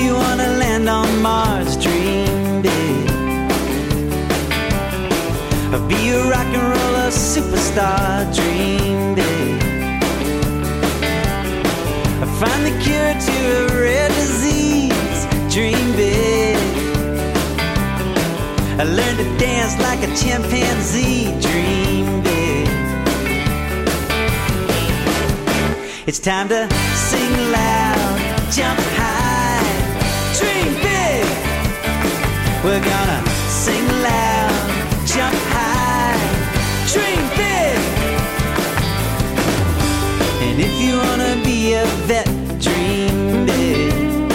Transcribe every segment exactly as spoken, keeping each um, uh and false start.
you wanna land on Mars, dream big. Be a rock and roller superstar, dream big. Find the cure to a rare disease, dream big. I learned to dance like a chimpanzee, dream big. It's time to sing loud, jump high, dream big. We're gonna sing loud, jump high, dream big. And if you wanna be a vet, dream big.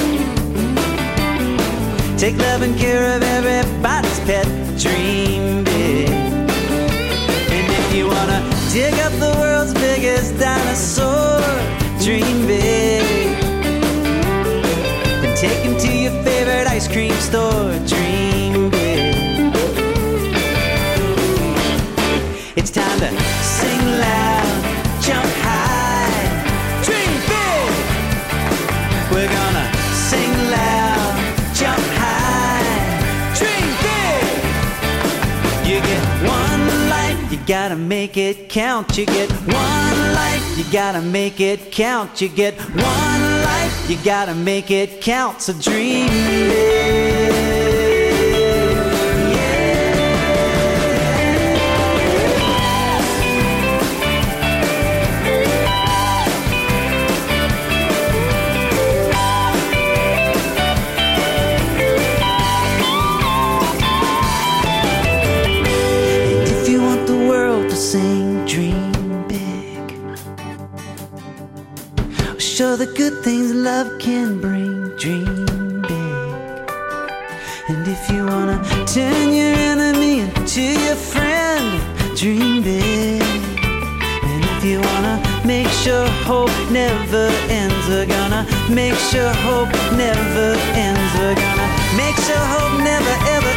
Take love and care of everybody's pet, dream big. And if you wanna dig up the world's biggest dinosaur, dream big. And take him to your favorite ice cream store, dream big. It's time to sing loud, jump high, dream big. We're gonna sing loud, jump high, dream big. You get one life, you gotta make it count. You get one life, you gotta make it count. You get one life, you gotta make it count. So dream big. Sing, dream big. Show the good things love can bring, dream big. And if you wanna turn your enemy into your friend, dream big. And if you wanna make sure hope never ends, we're gonna make sure hope never ends. We're gonna make sure hope never ever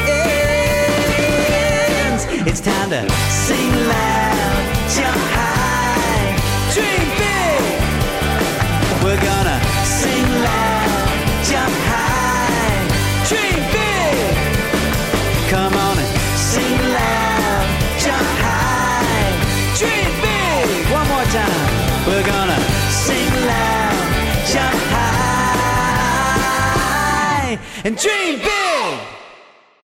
ends. It's time to sing loud, jump high, dream big. We're gonna sing loud, jump high, dream big. Come on and sing loud, jump high, dream big. One more time. We're gonna sing loud, jump high, and dream big.